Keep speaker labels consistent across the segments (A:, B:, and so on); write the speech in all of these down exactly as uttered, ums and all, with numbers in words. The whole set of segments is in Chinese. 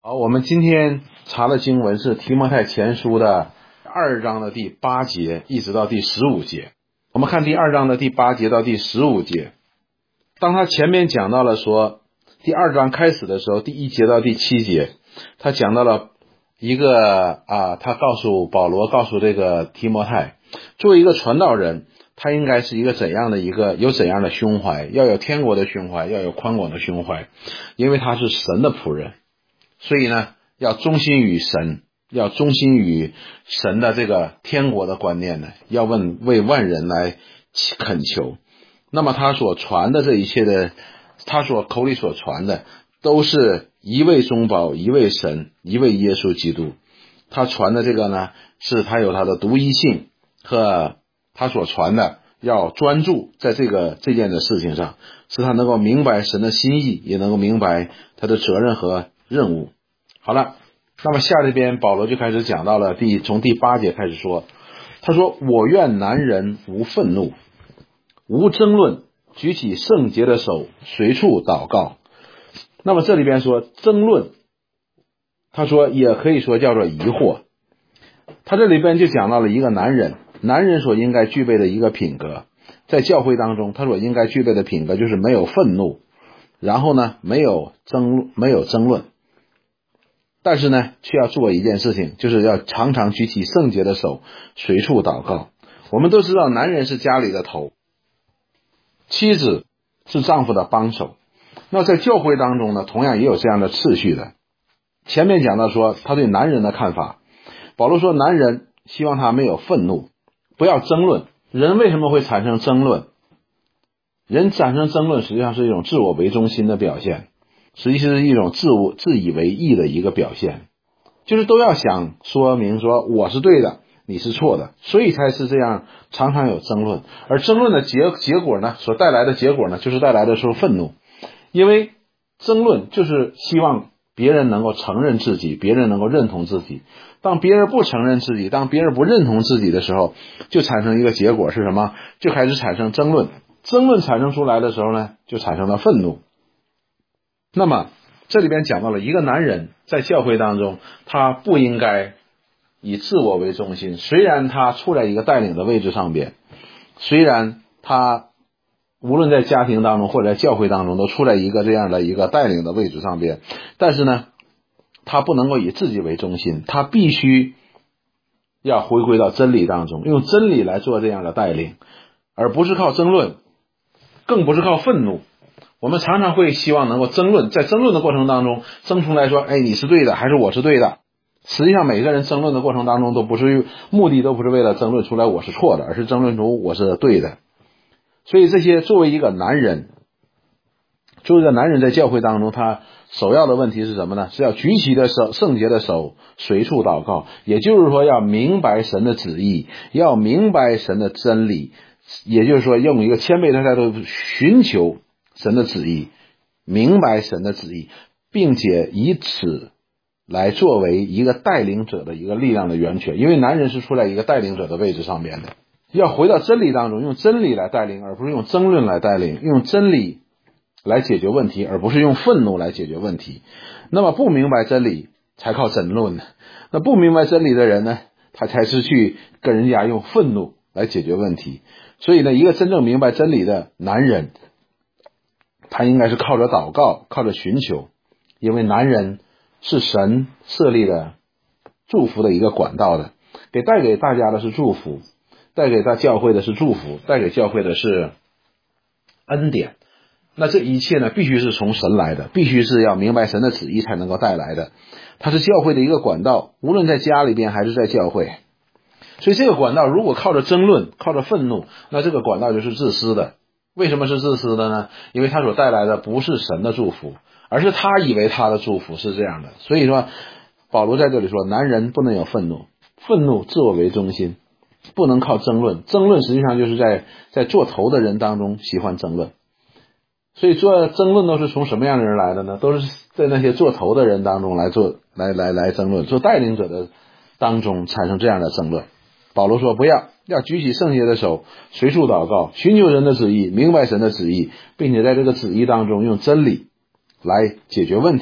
A: 好，我们今天查的经文是提摩太前书的二章的第八节一直到第十五节。我们看第二章的第八节到第十五节，当他前面讲到了说第二章开始的时候，第一节到第七节，他讲到了一个啊，他告诉保罗告诉这个提摩太，作为一个传道人，他应该是一个怎样的一个有怎样的胸怀，要有天国的胸怀，要有宽广的胸怀，因为他是神的仆人，所以呢要忠心于神，要忠心于神的这个天国的观念呢，要问为万人来恳求。那么他所传的这一切的，他所口里所传的都是一位中保，一位神，一位耶稣基督。他传的这个呢，是他有他的独一性，和他所传的要专注在这个这件的事情上，使他能够明白神的心意，也能够明白他的责任和任务。好了，那么下这边保罗就开始讲到了第从第八节开始说，他说我愿男人无愤怒，无争论，举起圣洁的手，随处祷告。那么这里边说争论，他说也可以说叫做疑惑。他这里边就讲到了一个男人男人所应该具备的一个品格，在教会当中他所应该具备的品格就是没有愤怒，然后呢没有争没有争论，但是呢却要做一件事情，就是要常常举起圣洁的手，随处祷告。我们都知道男人是家里的头，妻子是丈夫的帮手。那在教会当中呢，同样也有这样的次序的。前面讲到说他对男人的看法，保罗说男人希望他没有愤怒，不要争论。人为什么会产生争论？人产生争论实际上是一种自我为中心的表现，实际是一种自我自以为意的一个表现，就是都要想说明说我是对的，你是错的，所以才是这样常常有争论。而争论的结结果呢，所带来的结果呢，就是带来的是愤怒。因为争论就是希望别人能够承认自己，别人能够认同自己。当别人不承认自己，当别人不认同自己的时候，就产生一个结果是什么？就开始产生争论。争论产生出来的时候呢，就产生了愤怒。那么这里边讲到了一个男人在教会当中，他不应该以自我为中心。虽然他处在一个带领的位置上边，虽然他无论在家庭当中或者在教会当中都处在一个这样的一个带领的位置上边，但是呢他不能够以自己为中心，他必须要回归到真理当中，用真理来做这样的带领，而不是靠争论，更不是靠愤怒。我们常常会希望能够争论，在争论的过程当中争出来说，哎，你是对的还是我是对的。实际上每个人争论的过程当中都不是目的都不是为了争论出来我是错的，而是争论出我是对的。所以这些作为一个男人，作为一个男人在教会当中，他首要的问题是什么呢？是要举起的手，圣洁的手，随处祷告。也就是说要明白神的旨意，要明白神的真理，也就是说用一个谦卑的态度寻求神的旨意，明白神的旨意，并且以此来作为一个带领者的一个力量的源泉。因为男人是处在一个带领者的位置上面的，要回到真理当中，用真理来带领，而不是用争论来带领，用真理来解决问题，而不是用愤怒来解决问题。那么不明白真理才靠争论呢，那不明白真理的人呢，他才是去跟人家用愤怒来解决问题。所以呢，一个真正明白真理的男人，他应该是靠着祷告，靠着寻求。因为男人是神设立的祝福的一个管道的，给带给大家的是祝福，带给他教会的是祝福，带给教会的是恩典。那这一切呢，必须是从神来的，必须是要明白神的旨意才能够带来的。它是教会的一个管道，无论在家里边还是在教会。所以这个管道如果靠着争论，靠着愤怒，那这个管道就是自私的。为什么是自私的呢？因为它所带来的不是神的祝福，而是他以为他的祝福是这样的。所以说保罗在这里说，男人不能有愤怒，愤怒自我为中心，不能靠争论。争论实际上就是在在做头的人当中喜欢争论。所以做争论都是从什么样的人来的呢？都是在那些做头的人当中来做来来来争论，做带领者的当中产生这样的争论。保罗说不要，要举起圣洁的手，随处祷告，寻求神的旨意，明白神的旨意，并且在这个旨意当中用真理来解决问题，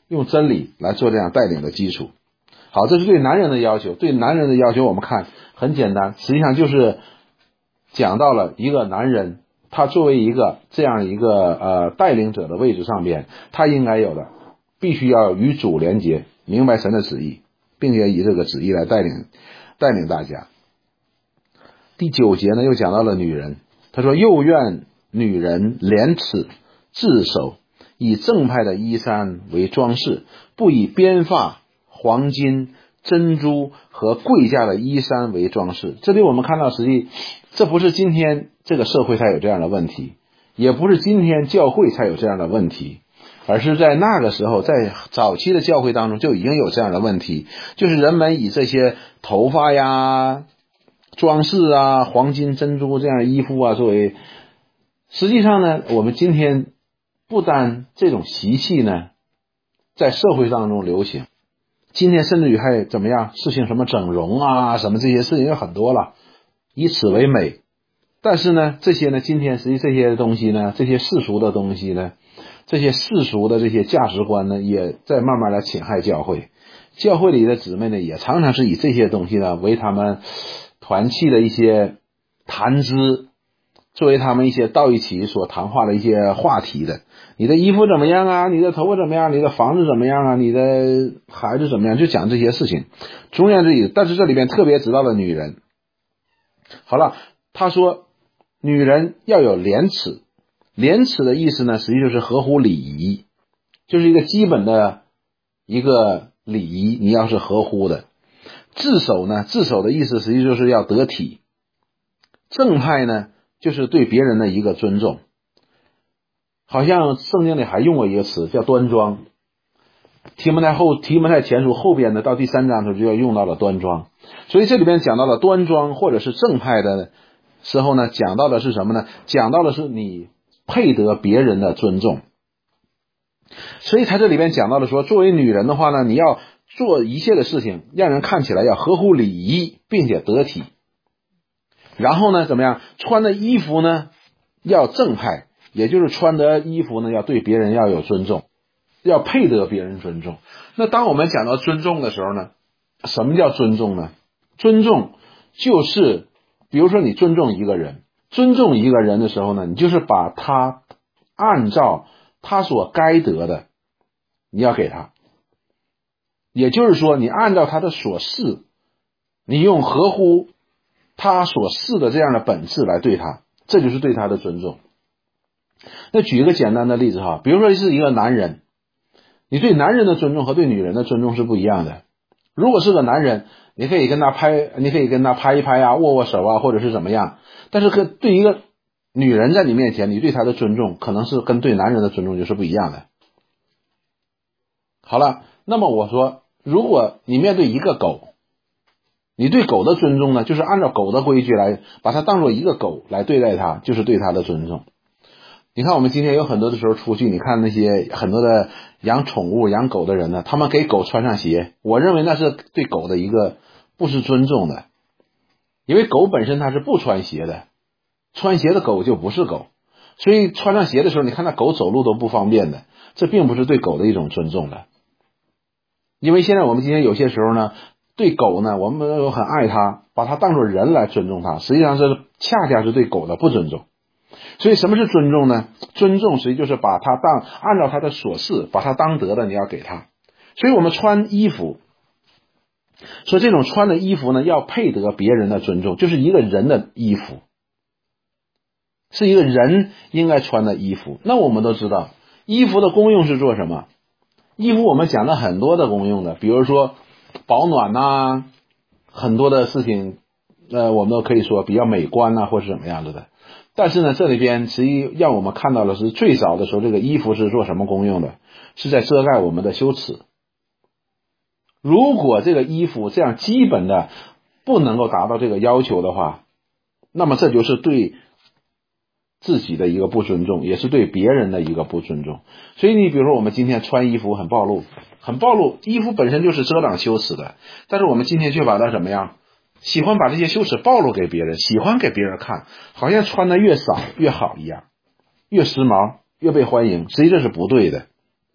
A: 用真理来做这样带领的基础。好，这是对男人的要求。对男人的要求我们看很简单，实际上就是讲到了一个男人，他作为一个这样一个呃带领者的位置上边，他应该有的必须要与主连结，明白神的旨意，并且以这个旨意来带领带领大家。第九节呢又讲到了女人，他说又愿女人廉耻自守，以正派的衣衫为装饰，不以编发、黄金、珍珠和贵价的衣衫为装饰。这里我们看到，实际这不是今天这个社会才有这样的问题，也不是今天教会才有这样的问题，而是在那个时候，在早期的教会当中就已经有这样的问题，就是人们以这些头发呀、装饰啊、黄金、珍珠这样的衣服啊作为，实际上呢，我们今天不单这种习气呢在社会当中流行，今天甚至于还怎么样实行什么整容啊什么这些事情有很多了，以此为美。但是呢这些呢今天实际这些东西呢，这些世俗的东西呢，这些世俗的这些价值观呢也在慢慢的侵害教会。教会里的姊妹呢也常常是以这些东西呢为他们团契的一些谈资，作为他们一些到一起所谈话的一些话题的。你的衣服怎么样啊，你的头发怎么样，你的房子怎么样啊，你的孩子怎么样，就讲这些事情。中言之语，但是这里面特别指到了女人。好了，他说女人要有廉耻，廉耻的意思呢实际就是合乎礼仪，就是一个基本的一个礼仪你要是合乎的。自守呢，自守的意思实际就是要得体。正派呢就是对别人的一个尊重，好像圣经里还用过一个词叫端庄。提摩太后提摩太前书后边的到第三章的时候就要用到了端庄，所以这里边讲到了端庄或者是正派的时候呢，讲到的是什么呢？讲到的是你配得别人的尊重。所以他这里边讲到了说，作为女人的话呢，你要做一切的事情让人看起来要合乎礼仪并且得体，然后呢怎么样，穿的衣服呢要正派，也就是穿的衣服呢要对别人要有尊重，要配得别人尊重。那当我们讲到尊重的时候呢，什么叫尊重呢？尊重就是比如说你尊重一个人，尊重一个人的时候呢，你就是把他按照他所该得的你要给他，也就是说你按照他的所示，你用合乎他所示的这样的本质来对他，这就是对他的尊重。那举一个简单的例子哈，比如说是一个男人，你对男人的尊重和对女人的尊重是不一样的。如果是个男人，你可以跟他拍，你可以跟他拍一拍啊，握握手啊，或者是怎么样。但是对一个女人在你面前，你对她的尊重可能是跟对男人的尊重就是不一样的。好了，那么我说，如果你面对一个狗，你对狗的尊重呢，就是按照狗的规矩来把它当做一个狗来对待它，就是对它的尊重。你看我们今天有很多的时候出去，你看那些很多的养宠物养狗的人呢，他们给狗穿上鞋，我认为那是对狗的一个不是尊重的，因为狗本身它是不穿鞋的，穿鞋的狗就不是狗，所以穿上鞋的时候你看那狗走路都不方便的，这并不是对狗的一种尊重的。因为现在我们今天有些时候呢，对狗呢我们都很爱它，把它当作人来尊重它，实际上是恰恰是对狗的不尊重。所以什么是尊重呢？尊重实际就是把它当按照它的所示，把它当得的你要给它。所以我们穿衣服，说这种穿的衣服呢要配得别人的尊重，就是一个人的衣服，是一个人应该穿的衣服。那我们都知道衣服的功用是做什么？衣服我们讲了很多的功用的，比如说保暖啊，很多的事情呃，我们都可以说比较美观啊，或是怎么样子的。但是呢，这里边实际让我们看到的是最早的时候这个衣服是做什么功用的？是在遮盖我们的羞耻。如果这个衣服这样基本的不能够达到这个要求的话，那么这就是对自己的一个不尊重，也是对别人的一个不尊重。所以你比如说我们今天穿衣服很暴露，很暴露，衣服本身就是遮挡羞耻的，但是我们今天却把它怎么样？喜欢把这些羞耻暴露给别人，喜欢给别人看，好像穿的越少越好一样，越时髦越被欢迎，实际这是不对的。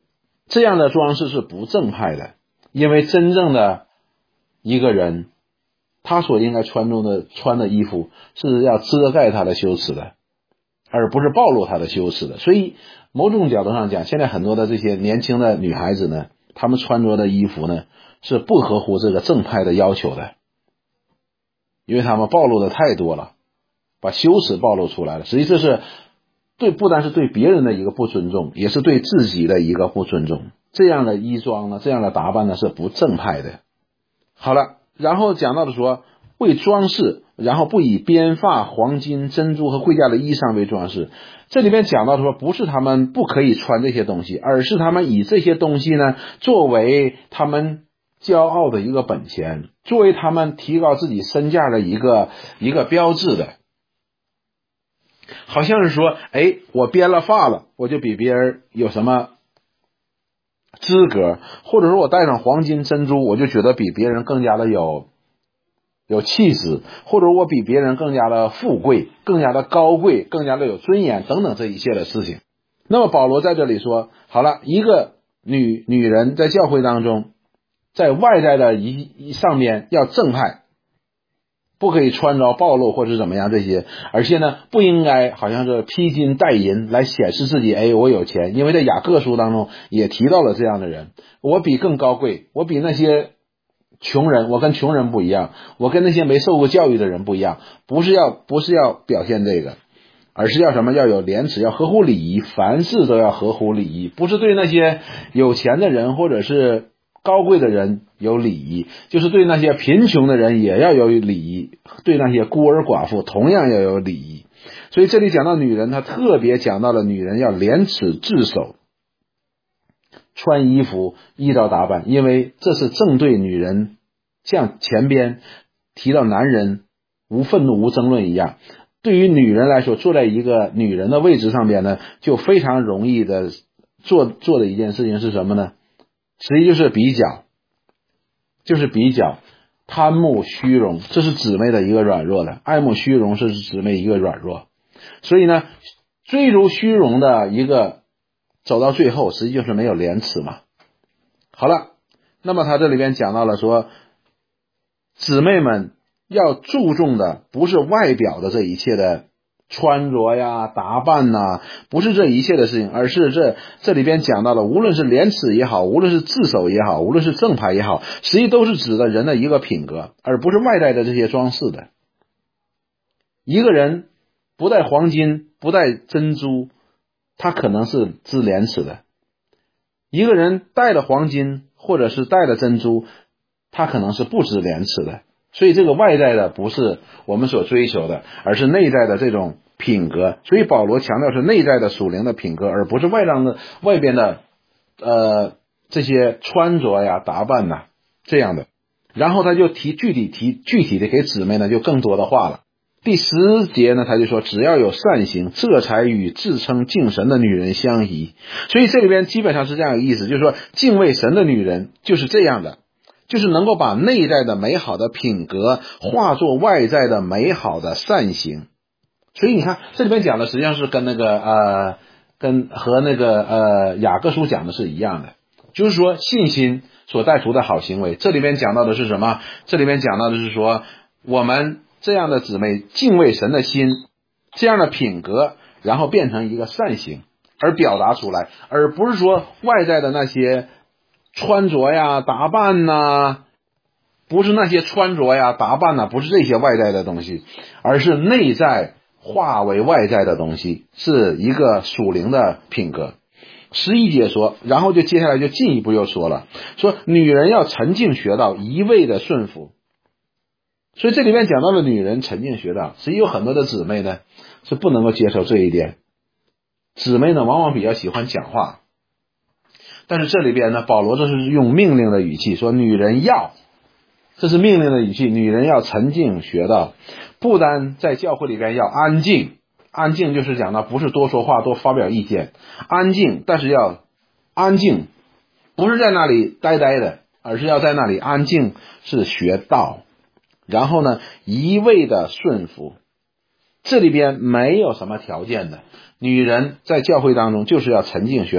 A: 这样的装饰是不正派的，因为真正的一个人，他所应该穿中的穿的衣服是要遮盖他的羞耻的，而不是暴露他的羞耻的。所以某种角度上讲，现在很多的这些年轻的女孩子呢，她们穿着的衣服呢是不合乎这个正派的要求的，因为她们暴露的太多了，把羞耻暴露出来了。实际这是对不单是对别人的一个不尊重，也是对自己的一个不尊重。这样的衣装呢，这样的打扮呢是不正派的。好了，然后讲到的说为装饰，然后不以编发、黄金、珍珠和贵价的衣裳为装饰。这里边讲到的说不是他们不可以穿这些东西，而是他们以这些东西呢作为他们骄傲的一个本钱，作为他们提高自己身价的一个一个标志的。好像是说，哎，我编了发了，我就比别人有什么资格，或者说我戴上黄金珍珠，我就觉得比别人更加的有有气势，或者我比别人更加的富贵，更加的高贵，更加的有尊严等等这一切的事情。那么保罗在这里说，好了，一个女女人在教会当中，在外在的一上面要正派，不可以穿着暴露或者怎么样这些，而且呢不应该好像是披金戴银来显示自己，哎，我有钱。因为在雅各书当中也提到了这样的人，我比更高贵，我比那些穷人，我跟穷人不一样，我跟那些没受过教育的人不一样，不是要不是要表现这个，而是要什么？要有廉耻，要合乎礼仪，凡事都要合乎礼仪，不是对那些有钱的人或者是高贵的人有礼仪，就是对那些贫穷的人也要有礼仪，对那些孤儿寡妇同样要有礼仪。所以这里讲到女人，他特别讲到了女人要廉耻自守，穿衣服衣着打扮，因为这是正对女人，像前边提到男人无愤怒无争论一样，对于女人来说，坐在一个女人的位置上边呢，就非常容易的做做的一件事情是什么呢？实际就是比较，就是比较，贪慕虚荣，这是姊妹的一个软弱的，爱慕虚荣是姊妹一个软弱。所以呢，追逐虚荣的一个走到最后，实际就是没有廉耻嘛。好了，那么他这里边讲到了说，姊妹们要注重的不是外表的这一切的穿着呀打扮呐，不是这一切的事情，而是这这里边讲到了，无论是廉耻也好，无论是自守也好，无论是正派也好，实际都是指的人的一个品格，而不是外在的这些装饰的。一个人不带黄金不带珍珠，他可能是知廉耻的；一个人带了黄金或者是带了珍珠，他可能是不知廉耻的。所以这个外在的不是我们所追求的，而是内在的这种品格。所以保罗强调是内在的属灵的品格，而不是外让的外边的呃这些穿着呀打扮呐这样的。然后他就提具体提具体的给姊妹呢就更多的话了。第十节呢他就说，只要有善行，这才与自称敬神的女人相宜。所以这里边基本上是这样一个意思，就是说敬畏神的女人就是这样的，就是能够把内在的美好的品格化作外在的美好的善行。所以你看这里边讲的实际上是跟那个呃跟和那个呃雅各书讲的是一样的，就是说信心所带出的好行为。这里边讲到的是什么？这里边讲到的是说我们这样的姊妹敬畏神的心，这样的品格然后变成一个善行而表达出来，而不是说外在的那些穿着呀打扮呐，不是那些穿着呀打扮呐，不是这些外在的东西，而是内在化为外在的东西，是一个属灵的品格。十一节说，然后就接下来就进一步又说了，说女人要沉静学道，一味的顺服。所以这里面讲到了女人沉静学道，实际有很多的姊妹呢是不能够接受这一点。姊妹呢往往比较喜欢讲话，但是这里边呢保罗这是用命令的语气说，女人要，这是命令的语气，女人要沉静学道，不单在教会里边要安静，安静就是讲到不是多说话多发表意见，安静，但是要安静，不是在那里呆呆的，而是要在那里安静，是学道。然后呢一味的顺服，这里边没有什么条件的，女人在教会当中就是要沉静学道，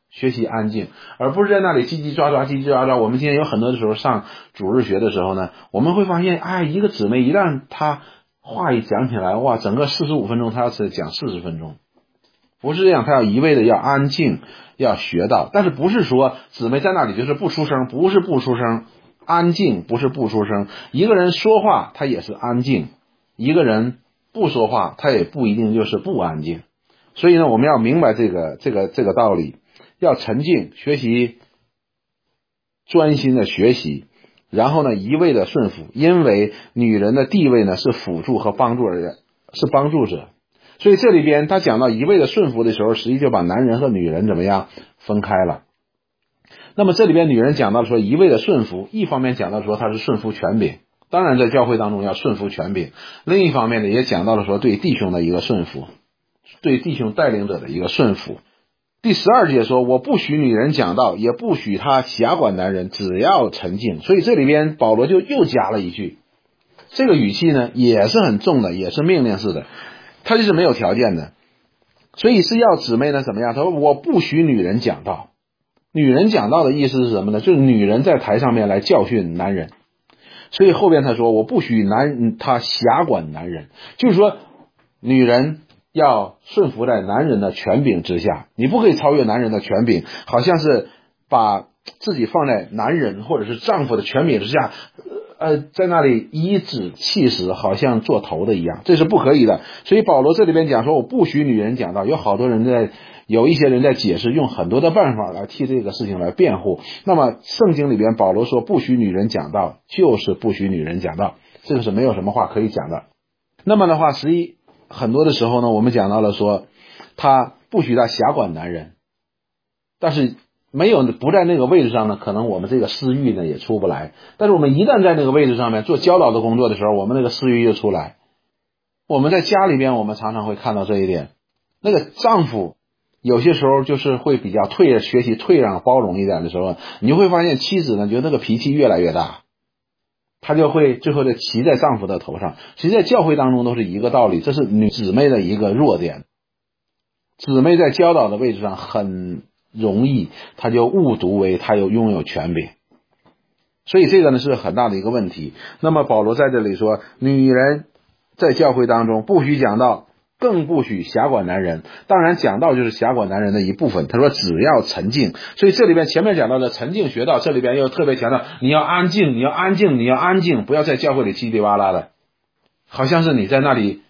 A: 学习安静，而不是在那里叽叽喳喳叽叽喳喳。我们今天有很多的时候上主日学的时候呢，我们会发现，哎，一个姊妹一旦她话一讲起来，哇，整个四十五分钟她要讲四十分钟。不是这样，她要一味的要安静，要学到。但是不是说姊妹在那里就是不出声，不是不出声，安静不是不出声。一个人说话他也是安静，一个人不说话他也不一定就是不安静。所以呢，我们要明白这个这个这个道理，要沉静学习，专心的学习，然后呢一味的顺服，因为女人的地位呢是辅助和帮助人，是帮助者。所以这里边他讲到一味的顺服的时候，实际就把男人和女人怎么样分开了。那么这里边女人讲到说一味的顺服，一方面讲到说她是顺服权柄，当然在教会当中要顺服权柄，另一方面呢也讲到了说对弟兄的一个顺服，对弟兄带领者的一个顺服。第十二节说，我不许女人讲道，也不许她辖管男人，只要沉静。所以这里边保罗就又加了一句，这个语气呢也是很重的，也是命令式的，他就是没有条件的。所以是要姊妹呢怎么样，他说我不许女人讲道。女人讲道的意思是什么呢？就是女人在台上面来教训男人。所以后边他说我不许男他辖管男人，就是说女人要顺服在男人的权柄之下，你不可以超越男人的权柄，好像是把自己放在男人或者是丈夫的权柄之下，呃，在那里颐指气使，好像做头的一样，这是不可以的。所以保罗这里边讲说我不许女人讲道，有好多人在有一些人在解释，用很多的办法来替这个事情来辩护。那么圣经里边保罗说不许女人讲道，就是不许女人讲道，这个是没有什么话可以讲的。那么的话，实际很多的时候呢，我们讲到了说他不许他辖管男人，但是没有不在那个位置上呢，可能我们这个私欲呢也出不来。但是我们一旦在那个位置上面做教导的工作的时候，我们那个私欲就出来。我们在家里边我们常常会看到这一点，那个丈夫有些时候就是会比较退学习退让包容一点的时候，你就会发现妻子呢觉得那个脾气越来越大，她就会最后就骑在丈夫的头上。其实在教会当中都是一个道理，这是女姊妹的一个弱点。姊妹在教导的位置上很容易她就误读为她有拥有权柄，所以这个呢是很大的一个问题。那么保罗在这里说，女人在教会当中不许讲道，更不许辖管男人。当然讲道就是辖管男人的一部分，他说只要沉静。所以这里边前面讲到的沉静学道，这里边又特别强调你要安静，你要安静，你要安静，不要在教会里叽里哇啦的，好像是你在那里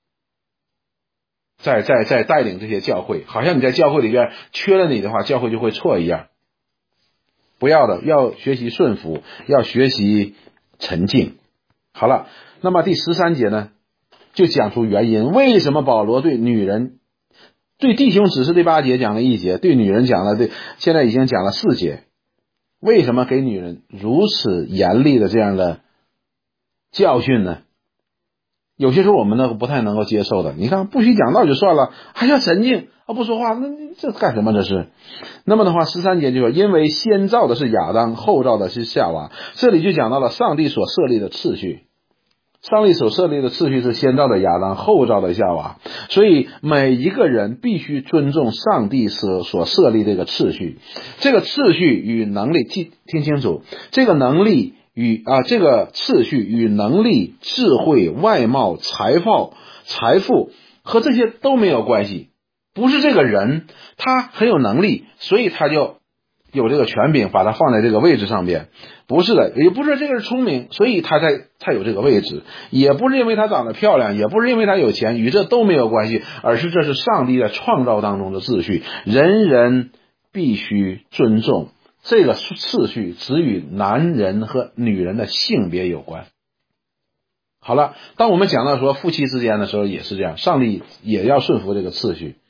A: 在在在带领这些教会，好像你在教会里边缺了你的话，教会就会错一样。不要的，要学习顺服，要学习沉静。好了，那么第十三节呢就讲出原因，为什么保罗对女人，对弟兄只是第八节讲了一节，对女人讲了，对，现在已经讲了四节。为什么给女人如此严厉的这样的教训呢？有些时候我们呢不太能够接受的。你看不许讲道就算了，还要沉静啊，不说话，那这干什么这是？那么的话十三节就说，因为先造的是亚当，后造的是夏娃。这里就讲到了上帝所设立的次序，上帝所设立的次序是先造的亚当，后造的夏娃。所以每一个人必须尊重上帝所所设立这个次序。这个次序与能力，听听清楚，这个能力与啊这个次序与能力、智慧、外貌、财富、财富和这些都没有关系。不是这个人他很有能力，所以他就有这个权柄把他放在这个位置上边，不是的。也不是这个人聪明，所以他在他有这个位置，也不是因为他长得漂亮，也不是因为他有钱，与这都没有关系，而是这是上帝在创造当中的秩序，人人必须尊重。这个次序只与男人和女人的性别有关。好了，当我们讲到说夫妻之间的时候也是这样，上帝也要顺服这个次序。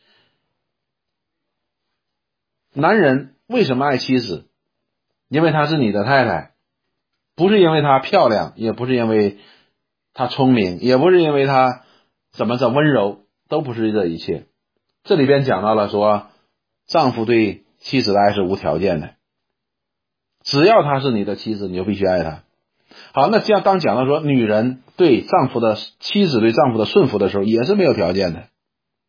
A: 男人为什么爱妻子？因为她是你的太太，不是因为她漂亮，也不是因为她聪明，也不是因为她怎么着温柔，都不是这一切。这里边讲到了说，丈夫对妻子的爱是无条件的，只要她是你的妻子，你就必须爱她。好，那这样当讲到说女人对丈夫的妻子对丈夫的顺服的时候，也是没有条件的。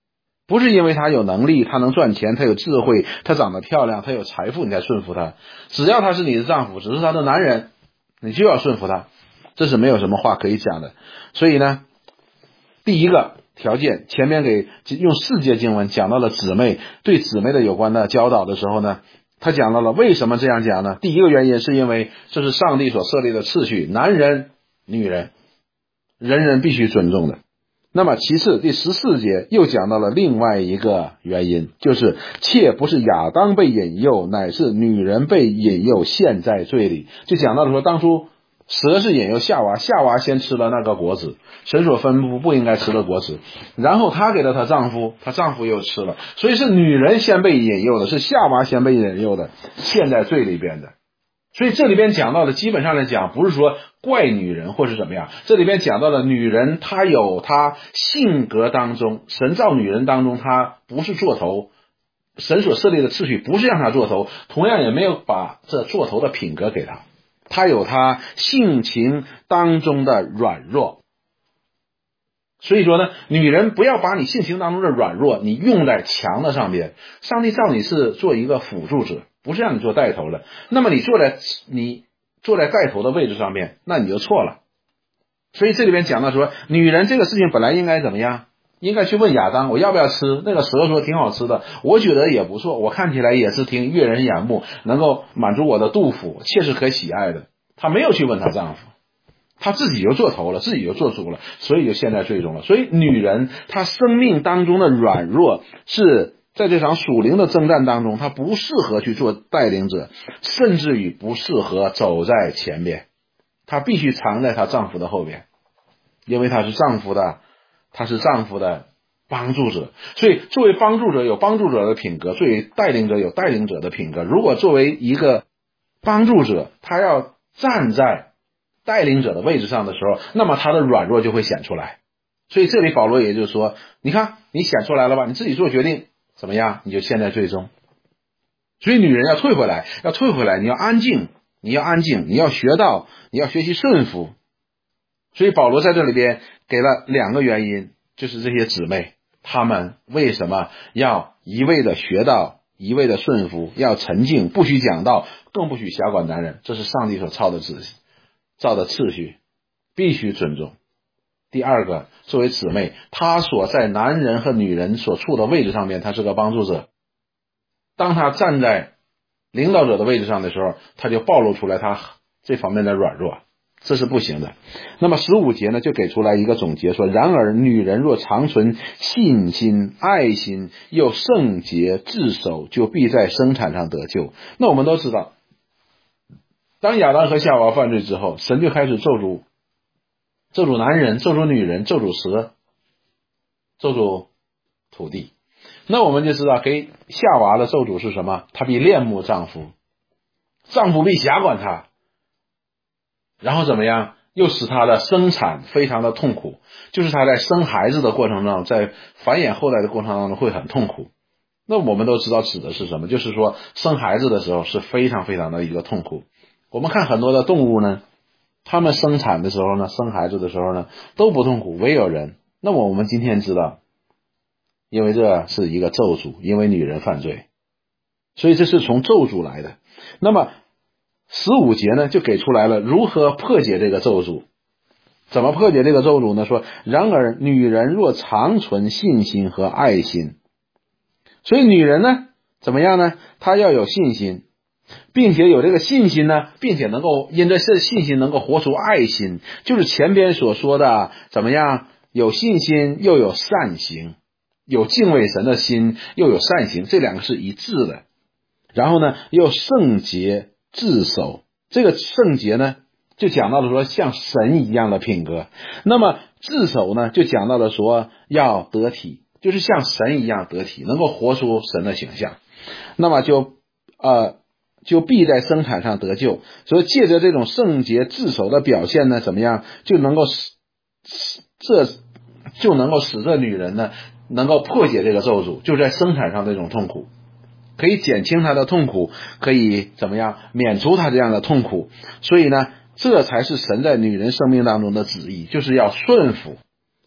A: 不是因为她有能力，她能赚钱，她有智慧，她长得漂亮，她有财富，你才顺服她。只要他是你的丈夫，只是他的男人，你就要顺服他，这是没有什么话可以讲的。所以呢，第一个条件，前面给用四节经文讲到了姊妹对姊妹的有关的教导的时候呢，他讲到了为什么这样讲呢？第一个原因是因为这是上帝所设立的次序，男人女人人人必须尊重的。那么其次，第十四节又讲到了另外一个原因，就是妾不是亚当被引诱，乃是女人被引诱陷在罪里。就讲到了说，当初蛇是引诱夏娃，夏娃先吃了那个果子，神所吩咐不应该吃的果子，然后她给了她丈夫，她丈夫又吃了，所以是女人先被引诱的，是夏娃先被引诱的，陷在罪里边的。所以这里边讲到的基本上来讲，不是说怪女人或是怎么样，这里边讲到的女人她有她性格当中，神造女人当中她不是做头，神所设立的次序不是让她做头，同样也没有把这做头的品格给她，她有她性情当中的软弱。所以说呢，女人不要把你性情当中的软弱你用在强的上边，上帝造你是做一个辅助者，不是让你做带头的，那么你坐在你坐在带头的位置上面，那你就错了。所以这里边讲到说，女人这个事情本来应该怎么样，应该去问亚当，我要不要吃？那个蛇说挺好吃的，我觉得也不错，我看起来也是挺悦人眼目，能够满足我的肚腹，切是可喜爱的。她没有去问她丈夫，她自己就做头了，自己就做主了，所以就陷在罪中了。所以女人她生命当中的软弱，是在这场属灵的征战当中，她不适合去做带领者，甚至于不适合走在前面，她必须藏在她丈夫的后边，因为她是丈夫的她是丈夫的帮助者。所以作为帮助者有帮助者的品格，作为带领者有带领者的品格。如果作为一个帮助者，他要站在带领者的位置上的时候，那么他的软弱就会显出来。所以这里保罗也就是说，你看你显出来了吧，你自己做决定怎么样，你就陷在罪中。所以女人要退回来，要退回来，你要安静，你要安静，你要学到，你要学习顺服。所以保罗在这里边给了两个原因，就是这些姊妹她们为什么要一味的学到，一味的顺服，要沉静，不许讲道，更不许辖管男人，这是上帝所造的秩序造的次序，必须尊重。第二个，作为姊妹，她所在男人和女人所处的位置上面，她是个帮助者。当她站在领导者的位置上的时候，她就暴露出来她这方面的软弱，这是不行的。那么十五节呢，就给出来一个总结说，然而女人若常存信心、爱心，又圣洁自守，就必在生产上得救。那我们都知道，当亚当和夏娃犯罪之后，神就开始咒诅咒诅男人，咒诅女人，咒诅蛇，咒诅土地。那我们就知道给夏娃的咒诅是什么？她必恋慕丈夫，丈夫必辖管她，然后怎么样，又使她的生产非常的痛苦，就是她在生孩子的过程中，在繁衍后代的过程当中会很痛苦。那我们都知道指的是什么，就是说生孩子的时候是非常非常的一个痛苦。我们看很多的动物呢，他们生产的时候呢，生孩子的时候呢都不痛苦，唯有人。那么我们今天知道，因为这是一个咒诅，因为女人犯罪，所以这是从咒诅来的。那么十五节呢就给出来了如何破解这个咒诅。怎么破解这个咒诅呢？说然而女人若常存信心和爱心。所以女人呢怎么样呢？她要有信心，并且有这个信心呢，并且能够因着这信心能够活出爱心，就是前边所说的怎么样，有信心又有善行，有敬畏神的心又有善行，这两个是一致的。然后呢又圣洁自守，这个圣洁呢就讲到了说像神一样的品格，那么自守呢就讲到了说要得体，就是像神一样得体，能够活出神的形象，那么就呃就必在生产上得救。所以借着这种圣洁自守的表现呢，怎么样就能够使这就能够使这女人呢能够破解这个咒诅，就在生产上这种痛苦，可以减轻她的痛苦，可以怎么样免除她这样的痛苦。所以呢这才是神在女人生命当中的旨意，就是要顺服，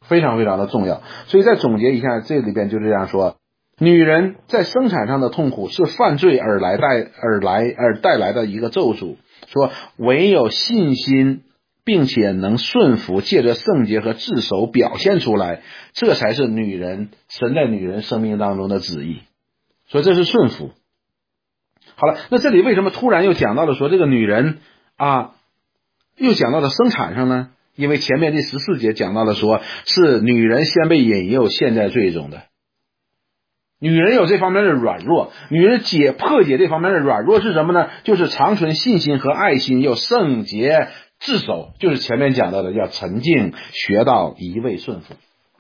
A: 非常非常的重要。所以再总结一下，这里边就这样说，女人在生产上的痛苦是犯罪而来带而来而带来的一个咒诅，说唯有信心并且能顺服，借着圣洁和自守表现出来，这才是女人神在女人生命当中的旨意。所以这是顺服。好了，那这里为什么突然又讲到了说这个女人啊，又讲到了生产上呢？因为前面第十四节讲到了说是女人先被引诱陷在罪中的，女人有这方面的软弱，女人解破解这方面的软弱是什么呢？就是长存信心和爱心，又圣洁自守，就是前面讲到的要沉静学到一味顺服。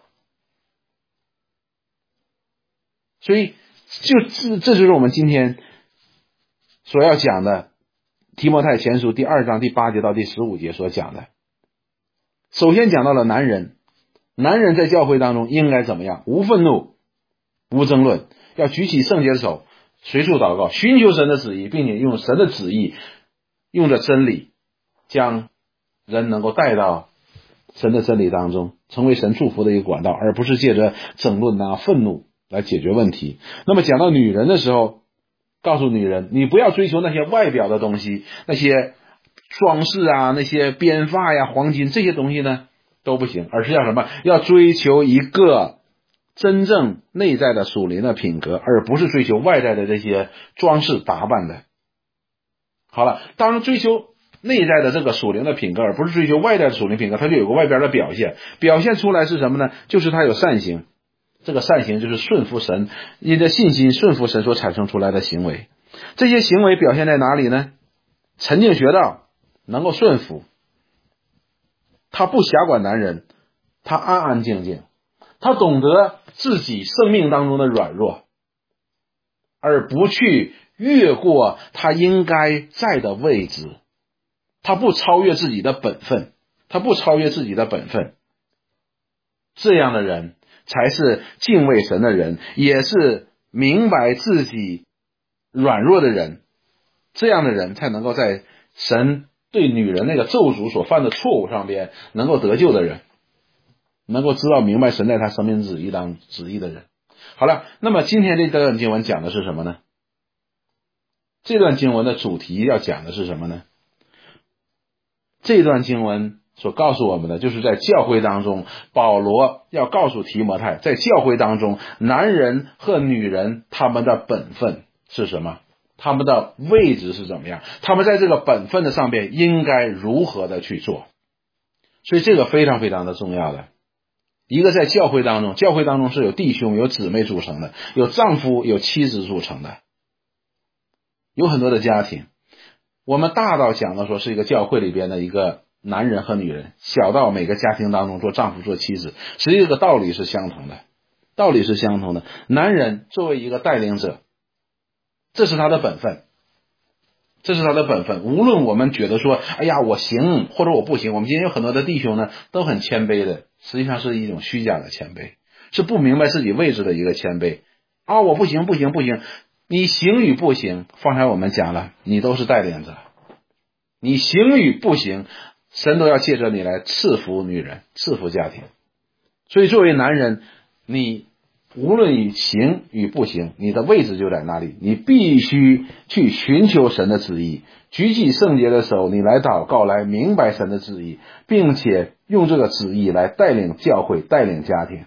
A: 所以就这这就是我们今天所要讲的提摩太前书第二章第八节到第十五节所讲的。首先讲到了男人，男人在教会当中应该怎么样？无愤怒，无争论，要举起圣洁的手，随处祷告，寻求神的旨意，并且用神的旨意，用着真理将人能够带到神的真理当中，成为神祝福的一个管道，而不是借着争论啊、愤怒来解决问题。那么讲到女人的时候，告诉女人，你不要追求那些外表的东西，那些装饰啊，那些编发呀、黄金，这些东西呢都不行，而是要什么？要追求一个真正内在的属灵的品格，而不是追求外在的这些装饰打扮的。好了，当然追求内在的这个属灵的品格，而不是追求外在的属灵品格，它就有个外边的表现，表现出来是什么呢？就是它有善行。这个善行就是顺服神，你的信心顺服神所产生出来的行为。这些行为表现在哪里呢？沉静学道，能够顺服，他不辖管男人，他安安静静，他懂得自己生命当中的软弱，而不去越过他应该在的位置，他不超越自己的本分，他不超越自己的本分。这样的人才是敬畏神的人，也是明白自己软弱的人。这样的人才能够在神对女人那个咒诅所犯的错误上边能够得救的人，能够知道明白神在他生命旨意当旨意的人。好了，那么今天这段经文讲的是什么呢？这段经文的主题要讲的是什么呢？这段经文所告诉我们的，就是在教会当中，保罗要告诉提摩太，在教会当中，男人和女人他们的本分是什么？他们的位置是怎么样？他们在这个本分的上边应该如何的去做？所以这个非常非常的重要的。一个在教会当中，教会当中是有弟兄有姊妹组成的，有丈夫有妻子组成的，有很多的家庭。我们大到讲的说是一个教会里边的一个男人和女人，小到每个家庭当中做丈夫做妻子，实际这个道理是相同的，道理是相同的。男人作为一个带领者，这是他的本分，这是他的本分。无论我们觉得说哎呀我行或者我不行，我们今天有很多的弟兄呢都很谦卑的，实际上是一种虚假的谦卑，是不明白自己位置的一个谦卑啊，我不行不行不行。你行与不行，方才我们讲了，你都是带领者，你行与不行，神都要借着你来赐福女人，赐福家庭。所以作为男人，你无论你行与不行，你的位置就在那里，你必须去寻求神的旨意，举起圣洁的手，你来祷告，来明白神的旨意，并且用这个旨意来带领教会，带领家庭，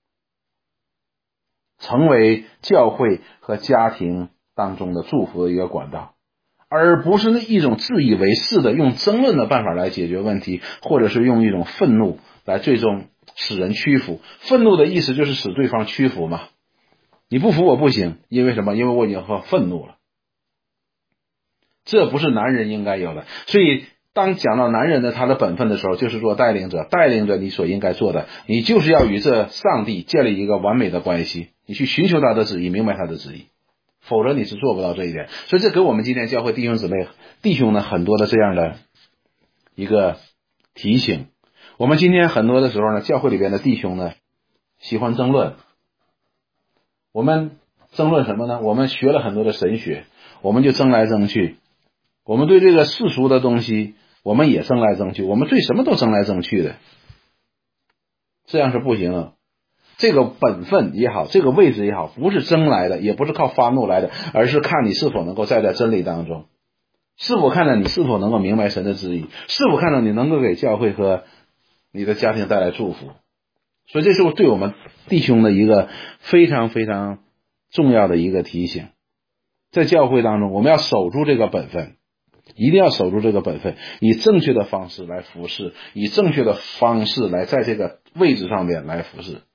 A: 成为教会和家庭当中的祝福的一个管道，而不是一种自以为是的用争论的办法来解决问题，或者是用一种愤怒来最终使人屈服。愤怒的意思就是使对方屈服嘛，你不服我不行，因为什么？因为我已经很愤怒了。这不是男人应该有的。所以当讲到男人的他的本分的时候，就是做带领者，带领着你所应该做的，你就是要与这上帝建立一个完美的关系，你去寻求他的旨意，明白他的旨意，否则你是做不到这一点。所以这给我们今天教会弟兄姊妹弟兄呢很多的这样的一个提醒。我们今天很多的时候呢，教会里边的弟兄呢喜欢争论。我们争论什么呢？我们学了很多的神学，我们就争来争去，我们对这个世俗的东西我们也争来争去，我们对什么都争来争去的。 这样是不行的。这个本分也好，这个位置也好，不是争来的，也不是靠发怒来的，而是看你是否能够站在真理当中，是否看到你是否能够明白神的旨意，是否看到你能够给教会和你的家庭带来祝福。所以这是对我们弟兄的一个非常非常重要的一个提醒。在教会当中，我们要守住这个本分，一定要守住这个本分，以正确的方式来服侍，以正确的方式来在这个位置上面来服侍。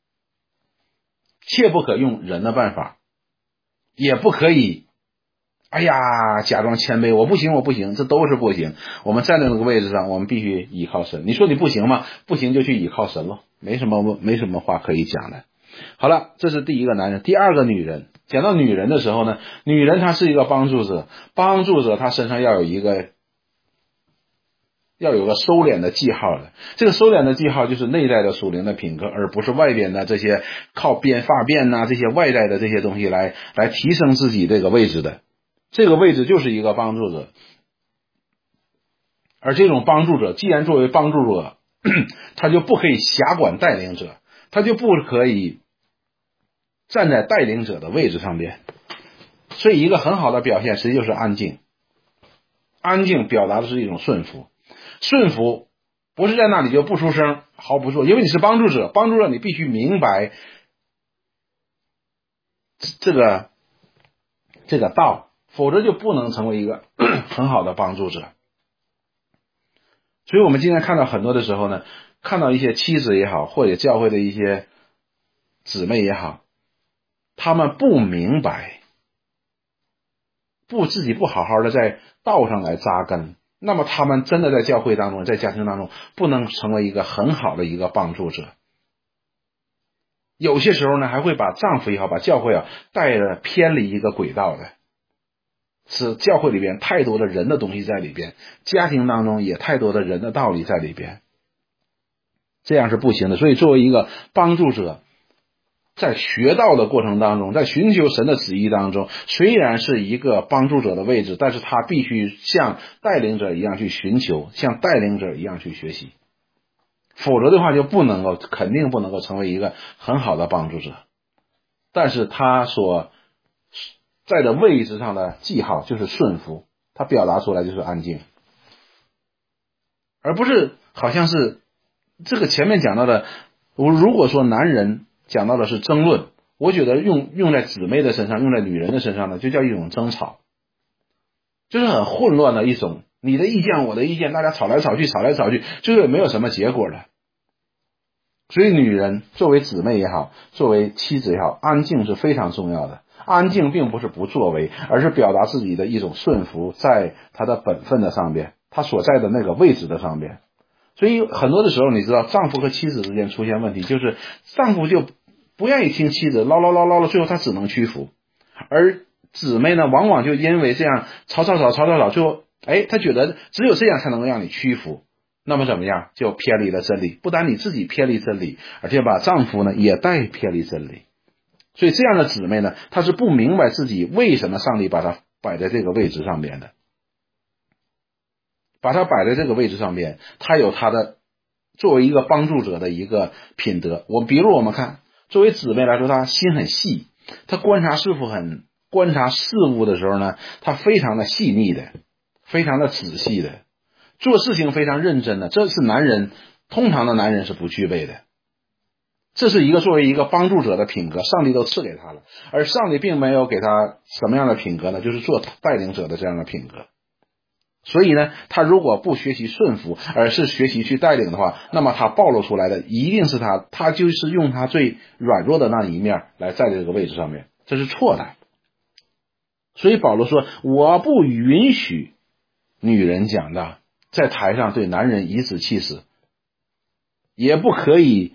A: 切不可用人的办法，也不可以哎呀假装谦卑，我不行我不行，这都是不行。我们站在那个位置上，我们必须依靠神。你说你不行吗？不行就去依靠神了，没什么没什么话可以讲的。好了，这是第一个男人。第二个女人，讲到女人的时候呢，女人她是一个帮助者，帮助者她身上要有一个要有个收敛的记号的。这个收敛的记号就是内在的属灵的品格，而不是外边的这些靠编发辫啊这些外在的这些东西来来提升自己这个位置的。这个位置就是一个帮助者，而这种帮助者既然作为帮助者，他就不可以辖管带领者，他就不可以站在带领者的位置上边。所以一个很好的表现实际就是安静。安静表达的是一种顺服，顺服不是在那里就不出声毫不做，因为你是帮助者，帮助者你必须明白这个这个道，否则就不能成为一个很好的帮助者。所以我们今天看到很多的时候呢，看到一些妻子也好，或者教会的一些姊妹也好，他们不明白，不自己不好好的在道上来扎根，那么他们真的在教会当中，在家庭当中不能成为一个很好的一个帮助者。有些时候呢，还会把丈夫也好，把教会啊带着偏离一个轨道的，是教会里边太多的人的东西在里边，家庭当中也太多的人的道理在里边，这样是不行的。所以作为一个帮助者，在学道的过程当中，在寻求神的旨意当中，虽然是一个帮助者的位置，但是他必须像带领者一样去寻求，像带领者一样去学习，否则的话就不能够，肯定不能够成为一个很好的帮助者。但是他所在的位置上的记号就是顺服，他表达出来就是安静，而不是好像是这个前面讲到的，如果说男人讲到的是争论，我觉得用用在姊妹的身上，用在女人的身上呢，就叫一种争吵，就是很混乱的一种，你的意见我的意见，大家吵来吵去吵来吵去，最后也没有什么结果的。所以女人作为姊妹也好，作为妻子也好，安静是非常重要的。安静并不是不作为，而是表达自己的一种顺服，在她的本分的上边，她所在的那个位置的上边。所以很多的时候你知道，丈夫和妻子之间出现问题，就是丈夫就不愿意听妻子唠唠唠唠了，最后他只能屈服，而姊妹呢往往就因为这样吵吵吵吵吵吵，最后哎，他觉得只有这样才能够让你屈服，那么怎么样，就偏离了真理，不但你自己偏离真理，而且把丈夫呢也带偏离真理。所以这样的姊妹呢，她是不明白自己为什么上帝把她摆在这个位置上边的，把她摆在这个位置上边，她有她的作为一个帮助者的一个品德。我比如我们看，作为姊妹来说，她心很细，她观察事物很观察事物的时候呢，她非常的细腻的，非常的仔细的，做事情非常认真的，这是男人通常的男人是不具备的。这是一个作为一个帮助者的品格，上帝都赐给他了，而上帝并没有给他什么样的品格呢？就是做带领者的这样的品格。所以呢，他如果不学习顺服，而是学习去带领的话，那么他暴露出来的一定是他，他就是用他最软弱的那一面来在这个位置上面，这是错的。所以保罗说，我不允许女人讲道，在台上对男人颐指气使，也不可以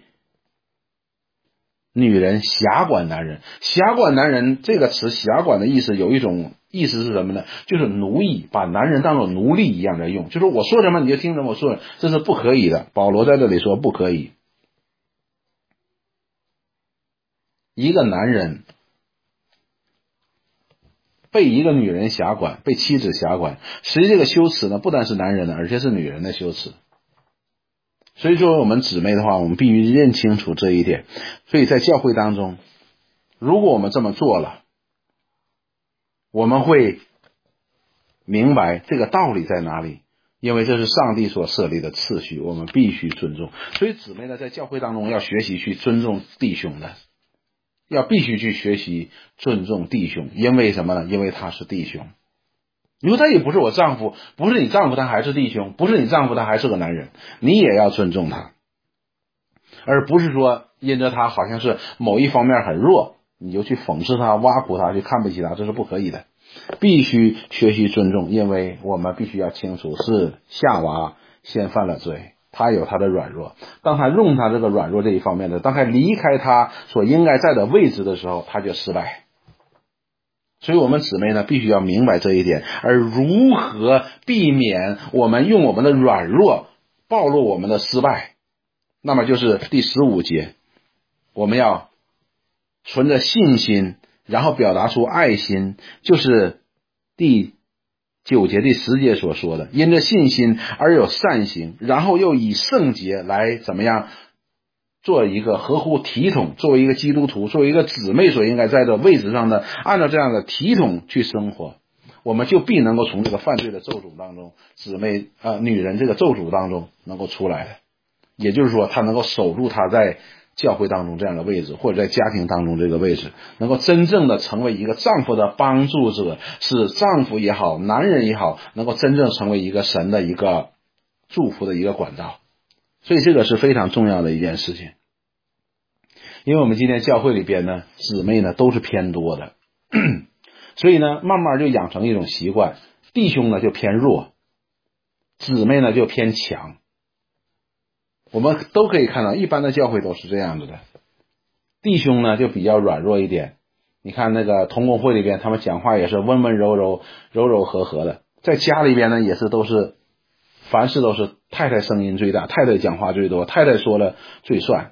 A: 女人辖管男人。辖管男人这个词，辖管的意思有一种意思是什么呢？就是奴役，把男人当作奴隶一样的用，就是我说什么你就听什么我说，这是不可以的。保罗在这里说不可以。一个男人被一个女人辖管，被妻子辖管，实际这个羞耻呢，不单是男人的，而且是女人的羞耻。 所以说我们姊妹的话，我们必须认清楚这一点。所以在教会当中，如果我们这么做了，我们会明白这个道理在哪里，因为这是上帝所设立的次序，我们必须尊重。所以姊妹呢，在教会当中要学习去尊重弟兄的，要必须去学习尊重弟兄。因为什么呢？因为他是弟兄。你说他也不是我丈夫，不是你丈夫他还是弟兄，不是你丈夫他还是个男人，你也要尊重他，而不是说因着他好像是某一方面很弱，你就去讽刺他、挖苦他、去看不起他，这是不可以的。必须学习尊重，因为我们必须要清楚，是夏娃先犯了罪，他有他的软弱，当他用他这个软弱这一方面的，当他离开他所应该在的位置的时候，他就失败。所以我们姊妹呢，必须要明白这一点。而如何避免我们用我们的软弱暴露我们的失败，那么就是第十五节，我们要存着信心，然后表达出爱心，就是第九节第十节所说的，因着信心而有善行，然后又以圣洁来怎么样做一个合乎体统，作为一个基督徒，作为一个姊妹所应该在的位置上的，按照这样的体统去生活，我们就必能够从这个犯罪的咒诅当中，姊妹呃女人这个咒诅当中能够出来的。也就是说，她能够守住她在教会当中这样的位置，或者在家庭当中这个位置，能够真正的成为一个丈夫的帮助者，使丈夫也好，男人也好，能够真正成为一个神的一个祝福的一个管道。所以这个是非常重要的一件事情。因为我们今天教会里边呢，姊妹呢都是偏多的，所以呢慢慢就养成一种习惯，弟兄呢就偏弱，姊妹呢就偏强。我们都可以看到一般的教会都是这样子的，弟兄呢就比较软弱一点。你看那个同工会里边，他们讲话也是温温柔柔柔柔和和的，在家里边呢也是都是凡事都是太太声音最大，太太讲话最多，太太说了最算。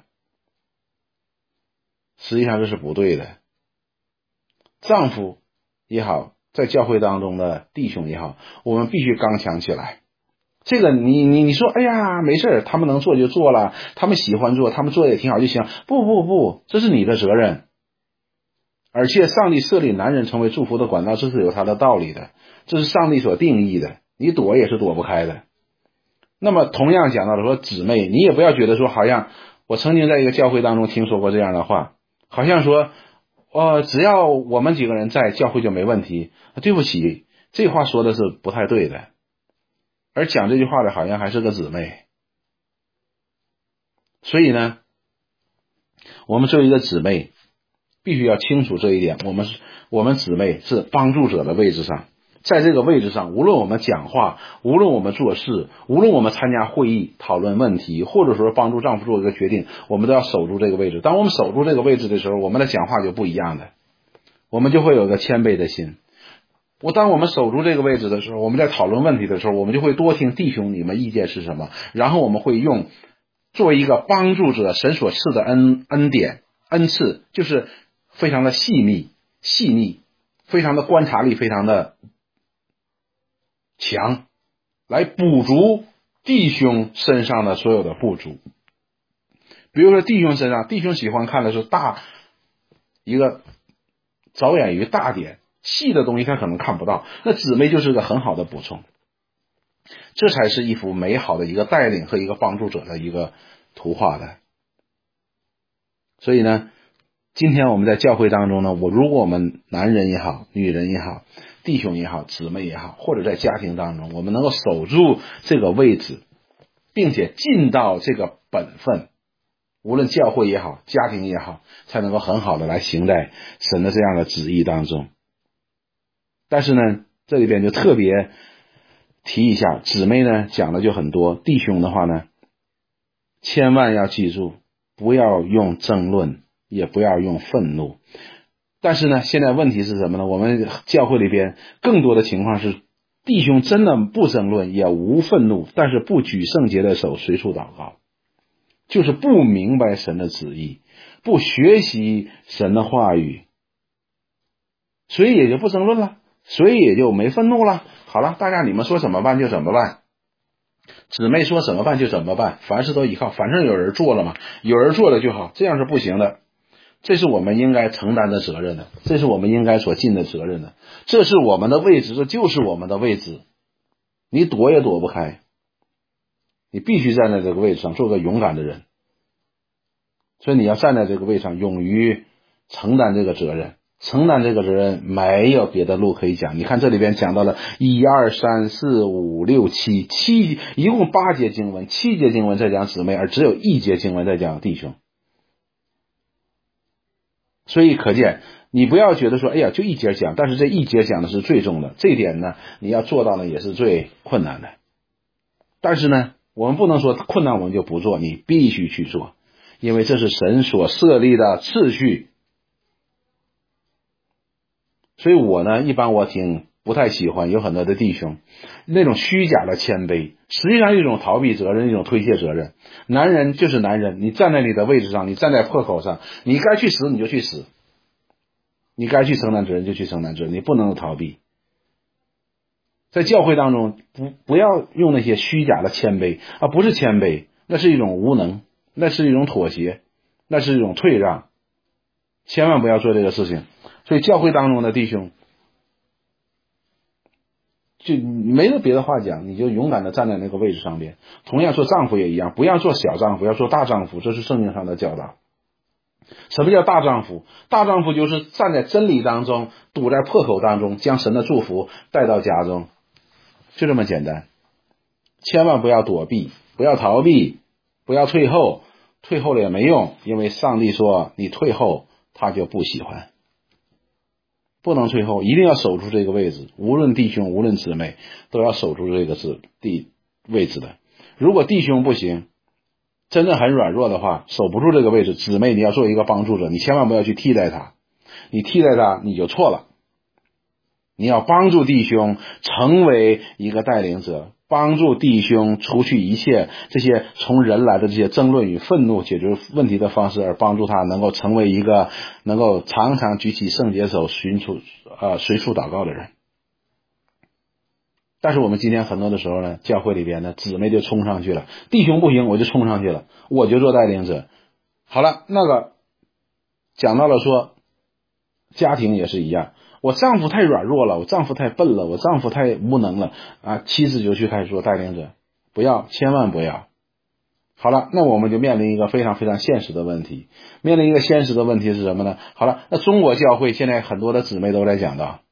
A: 实际上这是不对的。丈夫也好，在教会当中的弟兄也好，我们必须刚强起来。这个你你你说哎呀没事，他们能做就做了，他们喜欢做，他们做也挺好就行。不不不，这是你的责任。而且上帝设立男人成为祝福的管道，这是有他的道理的，这是上帝所定义的，你躲也是躲不开的。那么同样讲到了说姊妹，你也不要觉得说好像我曾经在一个教会当中听说过这样的话，好像说呃，只要我们几个人在教会就没问题。对不起，这话说的是不太对的，而讲这句话的好像还是个姊妹。所以呢，我们作为一个姊妹必须要清楚这一点，我们我们姊妹是帮助者的位置上，在这个位置上，无论我们讲话，无论我们做事，无论我们参加会议讨论问题，或者说帮助丈夫做一个决定，我们都要守住这个位置。当我们守住这个位置的时候，我们的讲话就不一样的，我们就会有个谦卑的心。我当我们守住这个位置的时候，我们在讨论问题的时候，我们就会多听弟兄你们意见是什么，然后我们会用作为一个帮助者，神所赐的恩恩典恩赐，就是非常的细密细腻，非常的观察力非常的强，来补足弟兄身上的所有的不足。比如说弟兄身上，弟兄喜欢看的是大一个着眼于大点，细的东西他可能看不到，那姊妹就是个很好的补充。这才是一幅美好的一个带领和一个帮助者的一个图画的。所以呢，今天我们在教会当中呢，我如果我们男人也好，女人也好，弟兄也好，姊妹也好，或者在家庭当中，我们能够守住这个位置，并且尽到这个本分，无论教会也好，家庭也好，才能够很好的来行在神的这样的旨意当中。但是呢，这里边就特别提一下，姊妹呢讲的就很多，弟兄的话呢，千万要记住，不要用争论，也不要用愤怒。但是呢，现在问题是什么呢？我们教会里边更多的情况是，弟兄真的不争论，也无愤怒，但是不举圣洁的手，随处祷告，就是不明白神的旨意，不学习神的话语，所以也就不争论了，所以也就没愤怒了。好了，大家你们说怎么办就怎么办。 姊妹说怎么办就怎么办，凡事都依靠，反正有人做了嘛，有人做了就好，这样是不行的。这是我们应该承担的责任的，这是我们应该所尽的责任的，这是我们的位置，这就是我们的位置，你躲也躲不开，你必须站在这个位置上做个勇敢的人。所以你要站在这个位置上，勇于承担这个责任，承担这个责任没有别的路可以讲。你看这里边讲到了一二三四五六七七，一共八节经文，七节经文在讲姊妹，而只有一节经文在讲弟兄。所以可见，你不要觉得说哎呀就一节讲，但是这一节讲的是最重的，这一点呢你要做到呢也是最困难的。但是呢我们不能说困难我们就不做，你必须去做，因为这是神所设立的次序。所以我呢一般我挺不太喜欢有很多的弟兄那种虚假的谦卑，实际上一种逃避责任，一种推卸责任。男人就是男人，你站在你的位置上，你站在破口上，你该去死你就去死，你该去承担责任就去承担责任，你不能逃避。在教会当中不不要用那些虚假的谦卑啊，不是谦卑，那是一种无能，那是一种妥协，那是一种退让，千万不要做这个事情。所以教会当中的弟兄就没有别的话讲，你就勇敢的站在那个位置上边。同样做丈夫也一样，不要做小丈夫，要做大丈夫，这是圣经上的教导。什么叫大丈夫？大丈夫就是站在真理当中，堵在破口当中，将神的祝福带到家中，就这么简单。千万不要躲避，不要逃避，不要退后，退后了也没用，因为上帝说你退后他就不喜欢。不能退后，一定要守住这个位置，无论弟兄无论姊妹都要守住这个是地位置的。如果弟兄不行，真正很软弱的话，守不住这个位置，姊妹你要做一个帮助者，你千万不要去替代他，你替代他你就错了。你要帮助弟兄成为一个带领者，帮助弟兄除去一切这些从人来的这些争论与愤怒，解决问题的方式，而帮助他能够成为一个能够常常举起圣洁手寻处呃随处祷告的人。但是我们今天很多的时候呢，教会里边呢姊妹就冲上去了，弟兄不行我就冲上去了，我就做带领者。好了，那个讲到了说家庭也是一样，我丈夫太软弱了，我丈夫太笨了，我丈夫太无能了啊，妻子就去开始做带领者，不要，千万不要。好了，那我们就面临一个非常非常现实的问题，面临一个现实的问题是什么呢？好了，那中国教会现在很多的姊妹都在讲到，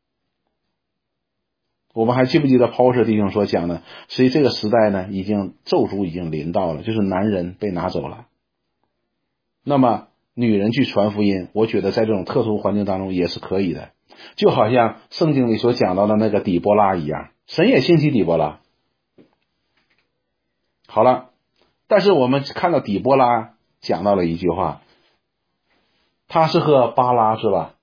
A: 我们还记不记得抛射弟兄所讲的，所以这个时代呢已经咒诅已经临到了，就是男人被拿走了，那么女人去传福音，我觉得在这种特殊环境当中也是可以的，就好像圣经里所讲到的那个底波拉一样，神也兴起底波拉。好了，但是我们看到底波拉讲到了一句话，他是和巴拉是吧，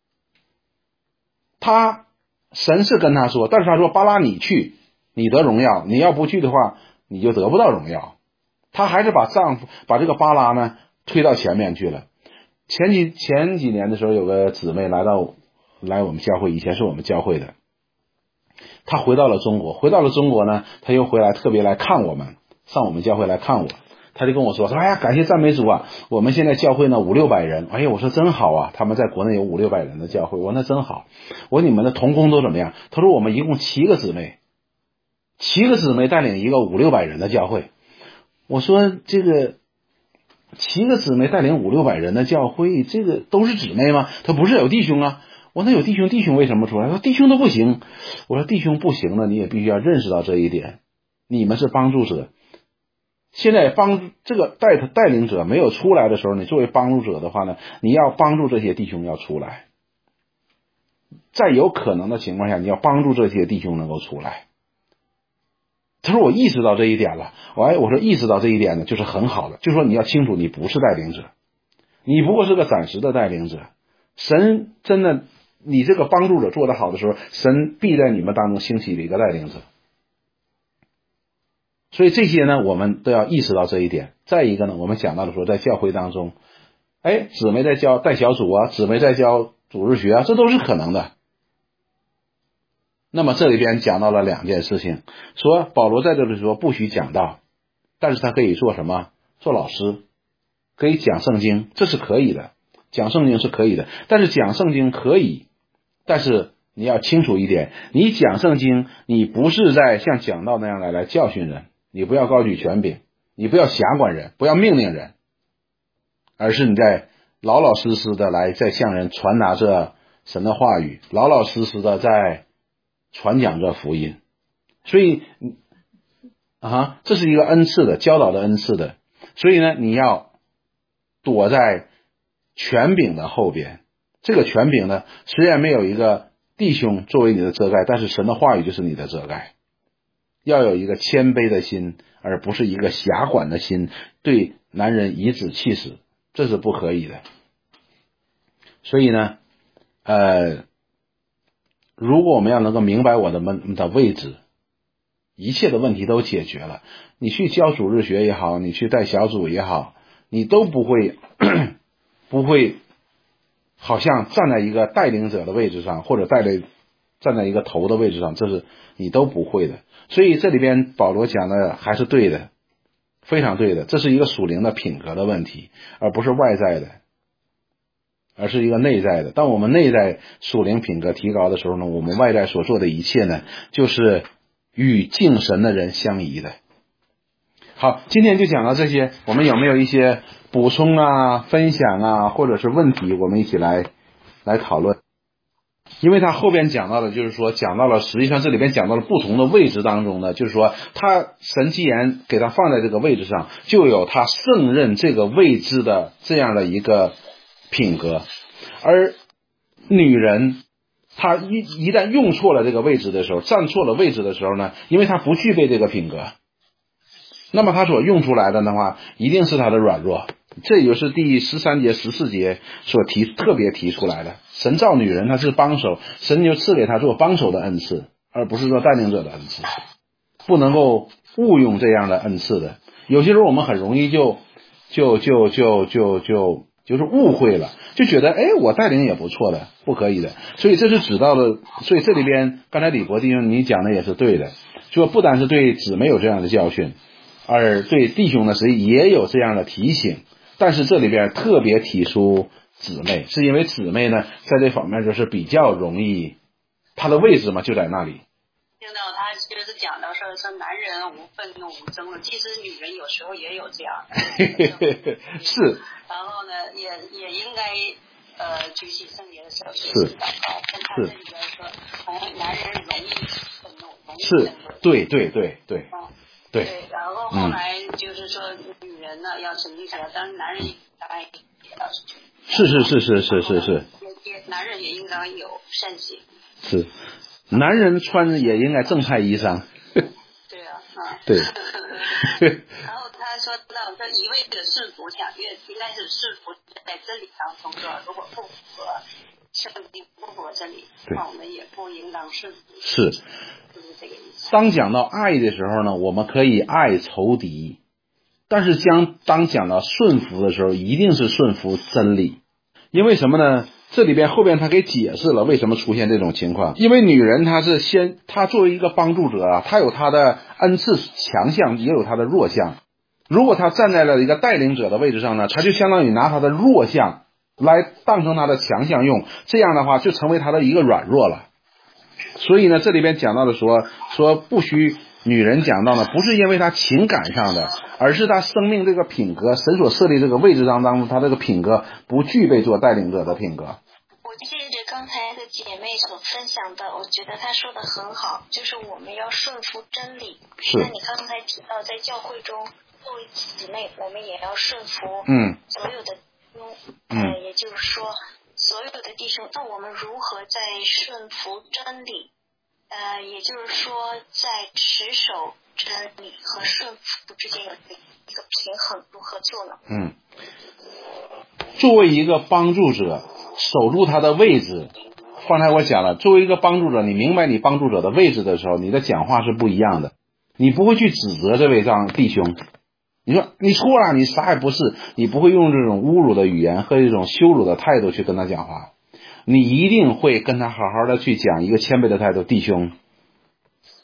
A: 他神是跟他说，但是他说巴拉你去你得荣耀，你要不去的话你就得不到荣耀。他还是把丈夫把这个巴拉呢推到前面去了。前几前几年的时候，有个姊妹来到来我们教会，以前是我们教会的，她回到了中国，回到了中国呢，她又回来特别来看我们，上我们教会来看我，她就跟我说说，哎呀，感谢赞美主啊，我们现在教会呢五六百人，哎呀，我说真好啊，他们在国内有五六百人的教会，我说那真好，我说你们的同工都怎么样？她说我们一共七个姊妹，七个姊妹带领一个五六百人的教会。我说这个七个姊妹带领五六百人的教会，这个都是姊妹吗？他不是有弟兄啊。我说那有弟兄，弟兄为什么出来？他说弟兄都不行。我说弟兄不行了，你也必须要认识到这一点，你们是帮助者。现在帮这个带带领者没有出来的时候，你作为帮助者的话呢，你要帮助这些弟兄要出来，在有可能的情况下，你要帮助这些弟兄能够出来。他说我意识到这一点了，我哎，我说意识到这一点呢，就是很好的，就是说你要清楚，你不是带领者，你不过是个暂时的带领者。神真的，你这个帮助者做得好的时候，神必在你们当中兴起一个带领者。所以这些呢，我们都要意识到这一点。再一个呢，我们讲到的说，在教会当中，哎，姊妹在教带小组啊，姊妹在教主日学啊，这都是可能的。 那么这里边讲到了两件事情，说保罗在这里说不许讲道，但是他可以做什么？做老师，可以讲圣经，这是可以的，讲圣经是可以的，但是讲圣经可以，但是你要清楚一点，你讲圣经，你不是在像讲道那样来来教训人，你不要高举权柄，你不要辖管人，不要命令人，而是你在老老实实的来在向人传达着神的话语，老老实实的在传讲着福音。所以啊，这是一个恩赐的，教导的恩赐的。所以呢，你要躲在权柄的后边。这个权柄呢，虽然没有一个弟兄作为你的遮盖，但是神的话语就是你的遮盖。要有一个谦卑的心，而不是一个辖管的心，对男人颐指气使，这是不可以的。所以呢，呃，如果我们要能够明白我的们的位置，一切的问题都解决了。你去教主日学也好，你去带小组也好，你都不会不会好像站在一个带领者的位置上，或者带了站在一个头的位置上，这是你都不会的。所以这里边保罗讲的还是对的，非常对的，这是一个属灵的品格的问题，而不是外在的，而是一个内在的。当我们内在属灵品格提高的时候呢，我们外在所做的一切呢，就是与敬神的人相宜的。好，今天就讲到这些，我们有没有一些补充啊、分享啊，或者是问题，我们一起来来讨论。因为他后边讲到的就是说，讲到了实际上这里边讲到了不同的位置当中呢，就是说他神既然给他放在这个位置上，就有他胜任这个位置的这样的一个品格。而女人她一一旦用错了这个位置的时候，站错了位置的时候呢，因为她不具备这个品格，那么她所用出来的的话，一定是她的软弱。这也就是第十三节、十四节所提特别提出来的。神造女人，她是帮手，神就赐给她做帮手的恩赐，而不是说带领者的恩赐，不能够误用这样的恩赐的。有些时候我们很容易就就就就就就就是误会了，就觉得哎，我带领也不错的，不可以的。所以这是指到了，所以这里边刚才李博弟兄你讲的也是对的，说不单是对姊妹有这样的教训，而对弟兄呢，实际也有这样的提醒。但是这里边特别提出姊妹，是因为姊妹呢在这方面就是比较容易，她的位置嘛就在那里。
B: 听到他就是讲到说说男人无愤怒无争论，其实女人有时候也有这样的
A: 是。
B: 然后呢，也也应该呃举起圣洁的手去祷告。跟他这里边说，好像男人容易愤怒，容易争论。
A: 是，对对对对。
B: 嗯
A: 对，
B: 对，然后后来就是说，女人呢要沉静起来，当然男人当然也要
A: 是是是是是是是，
B: 也也男人也应该有善行。
A: 是，男人穿也应该正派衣裳。
B: 对啊，啊。
A: 对。
B: 然后他说到这一味的世俗想越应该是世俗在真理当中说，如果不符合圣经不符合真理，那我们也不应当顺服。
A: 是。
B: 就是这个意思。
A: 当讲到爱的时候呢，我们可以爱仇敌，但是将当讲到顺服的时候，一定是顺服真理。因为什么呢？这里边后边他给解释了为什么出现这种情况。因为女人她是先，她作为一个帮助者啊，她有她的恩赐强项，也有她的弱项。如果她站在了一个带领者的位置上呢，她就相当于拿她的弱项来当成她的强项用，这样的话就成为她的一个软弱了。所以呢，这里边讲到的说说不许女人讲到呢，不是因为她情感上的，而是她生命这个品格，神所设立这个位置当中，她这个品格不具备做带领者的品格。
C: 我借着刚才的姐妹所分享的，我觉得她说的很好，就是我们要顺服真理。
A: 是。
C: 那你刚才提到在教会中作为姊妹，我们也要顺服
A: 嗯
C: 所有的弟兄，
A: 嗯、
C: 呃，也就是说所有的弟兄，那我们如何在顺服真理？呃，也就是说，在持守真理和顺服之间有一个平衡，如何做呢？
A: 嗯，作为一个帮助者，守住他的位置。刚才我讲了，作为一个帮助者，你明白你帮助者的位置的时候，你的讲话是不一样的。你不会去指责这位让弟兄，你说你错了，你啥也不是，你不会用这种侮辱的语言和这种羞辱的态度去跟他讲话。你一定会跟他好好的去讲一个谦卑的态度，弟兄，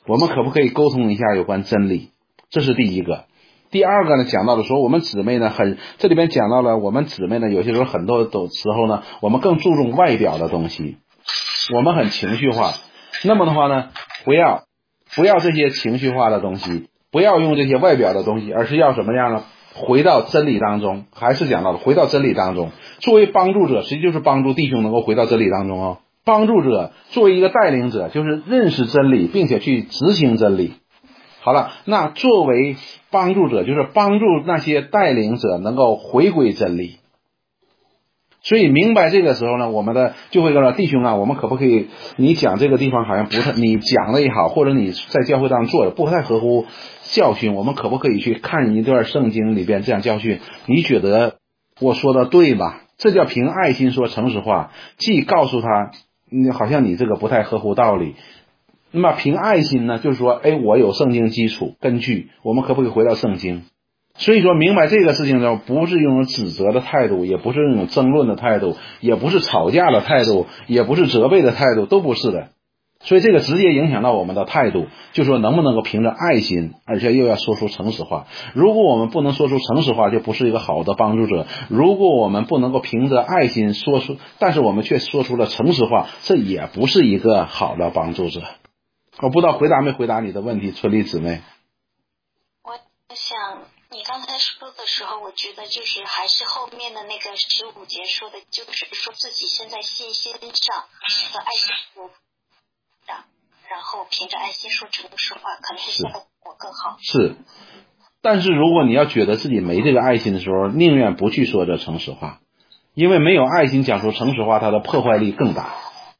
A: 我们可不可以沟通一下有关真理？这是第一个。第二个呢，讲到了说我们姊妹呢很，这里边讲到了我们姊妹呢有些时候很多时候呢，我们更注重外表的东西，我们很情绪化。那么的话呢，不要不要这些情绪化的东西，不要用这些外表的东西，而是要什么样呢？回到真理当中，还是讲到了回到真理当中。作为帮助者，实际就是帮助弟兄能够回到真理当中哦。帮助者作为一个带领者，就是认识真理，并且去执行真理。好了，那作为帮助者，就是帮助那些带领者能够回归真理。所以明白这个时候呢，我们的就会说弟兄啊，我们可不可以，你讲这个地方好像不太，你讲的也好，或者你在教会上做的不太合乎教训，我们可不可以去看一段圣经里边这样教训？你觉得我说的对吧？这叫凭爱心说诚实话，既告诉他你好像你这个不太合乎道理。那么凭爱心呢，就是说哎，我有圣经基础根据，我们可不可以回到圣经？所以说明白这个事情呢，不是用指责的态度，也不是那种争论的态度，也不是吵架的态度，也不是责备的态度，都不是的。所以这个直接影响到我们的态度，就说能不能够凭着爱心，而且又要说出诚实话。如果我们不能说出诚实话，就不是一个好的帮助者。如果我们不能够凭着爱心说出，但是我们却说出了诚实话，这也不是一个好的帮助者。我不知道回答没回答你的问题，春丽姊妹。
C: 我想你刚才说的时候，我觉得就是还是后面的那个十五节说的，就是说自己现在信心上和爱心上，然后凭着爱心说诚实话，可能是效果更好。
A: 是，但是如果你要觉得自己没这个爱心的时候，宁愿不去说这诚实话，因为没有爱心讲出诚实话，它的破坏力更大。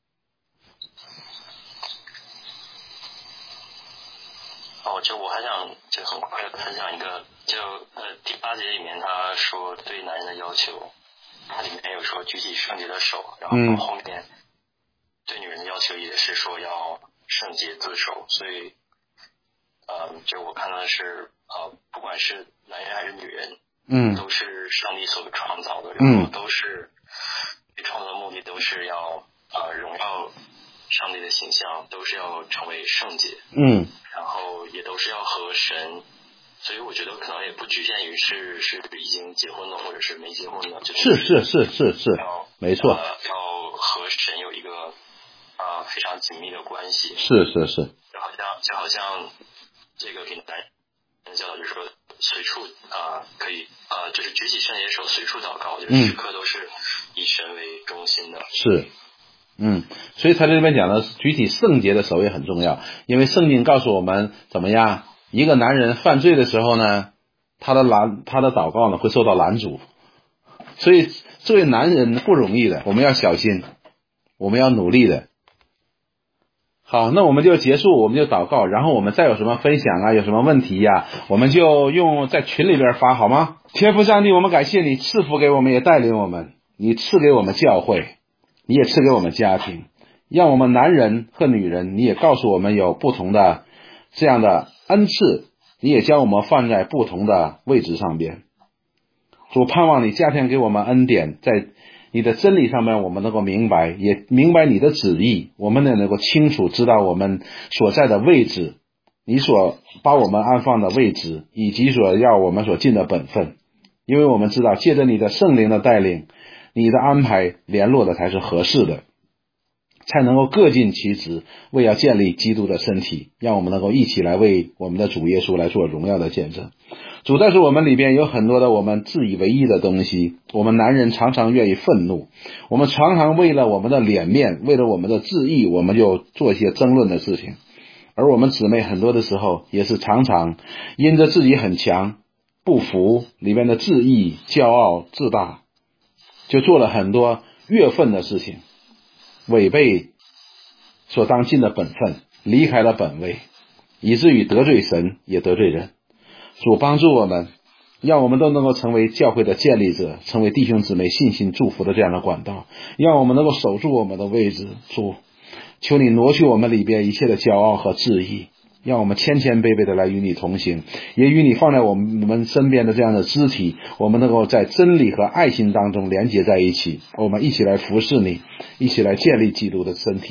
D: 哦，就我还想就很快的分享一个，就呃第八节里面他说对男人的要求，它里面有说举起圣洁的手，然后后面对女人的要求也是说要圣洁自守，所以呃就我看到的是呃不管是男人还是女人，
A: 嗯，
D: 都是上帝所创造的，然后都是被创造的目的都是要呃荣耀上帝的形象，都是要成为圣洁，
A: 嗯，
D: 然后也都是要和神，所以我觉得可能也不局限于是是已经结婚了或者是没结婚了，就是
A: 是是是是是，没错，
D: 呃，要和神有一个啊、呃、非常紧密的关系，
A: 是是是，
D: 就好像就好像这个给男人教导就是说随处啊、呃、可以啊、呃、就是举起圣洁手随处祷告，就是时刻都是以神为中心的，
A: 是。嗯，所以他这边讲的举起圣洁的手也很重要，因为圣经告诉我们怎么样，一个男人犯罪的时候呢，他的拦他的祷告呢会受到拦阻，所以作为男人不容易的，我们要小心，我们要努力的。好，那我们就结束，我们就祷告，然后我们再有什么分享啊，有什么问题呀、啊，我们就用在群里边发好吗？天父上帝，我们感谢你赐福给我们，也带领我们，你赐给我们教会，你也赐给我们家庭，让我们男人和女人，你也告诉我们有不同的这样的恩赐，你也将我们放在不同的位置上边。主，盼望你加添给我们恩典，在你的真理上面我们能够明白，也明白你的旨意，我们也能够清楚知道我们所在的位置，你所把我们安放的位置，以及所要我们所尽的本分。因为我们知道借着你的圣灵的带领，你的安排联络的才是合适的，才能够各尽其职，为要建立基督的身体，让我们能够一起来为我们的主耶稣来做荣耀的见证。主，但是我们里边有很多的我们自以为意的东西，我们男人常常愿意愤怒，我们常常为了我们的脸面，为了我们的自义，我们就做一些争论的事情。而我们姊妹很多的时候也是常常因着自己很强，不服里面的自义、骄傲、自大，就做了很多越分的事情，违背所当尽的本分，离开了本位，以至于得罪神也得罪人。主帮助我们，让我们都能够成为教会的建立者，成为弟兄姊妹信心祝福的这样的管道，让我们能够守住我们的位置。主，求你挪去我们里边一切的骄傲和自义，让我们谦谦卑卑的来与你同行，也与你放在我们身边的这样的肢体，我们能够在真理和爱心当中连结在一起，我们一起来服侍你，一起来建立基督的身体。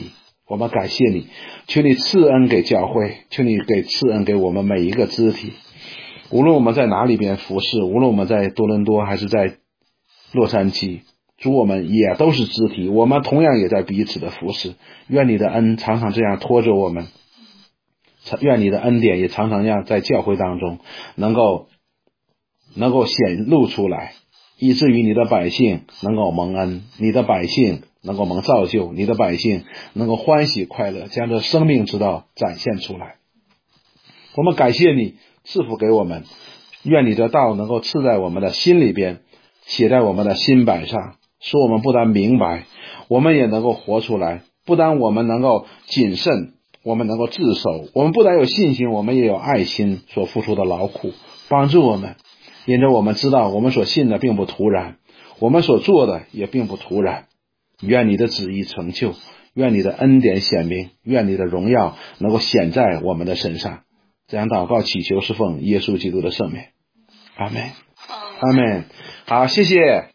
A: 我们感谢你，求你赐恩给教会，求你给赐恩给我们每一个肢体，无论我们在哪里边服侍，无论我们在多伦多还是在洛杉矶，主，我们也都是肢体，我们同样也在彼此的服侍。愿你的恩常常这样拖着我们，愿你的恩典也常常让在教会当中能够能够显露出来，以至于你的百姓能够蒙恩，你的百姓能够蒙造就，你的百姓能够欢喜快乐，将这生命之道展现出来。我们感谢你赐福给我们，愿你的道能够刺在我们的心里边，写在我们的心板上，使我们不但明白，我们也能够活出来。不但我们能够谨慎，我们能够自守，我们不但有信心，我们也有爱心所付出的劳苦，帮助我们。因着我们知道我们所信的并不突然，我们所做的也并不突然。愿你的旨意成就，愿你的恩典显明，愿你的荣耀能够显在我们的身上。这样祷告祈求是奉耶稣基督的圣名，阿们，阿们。好，谢谢。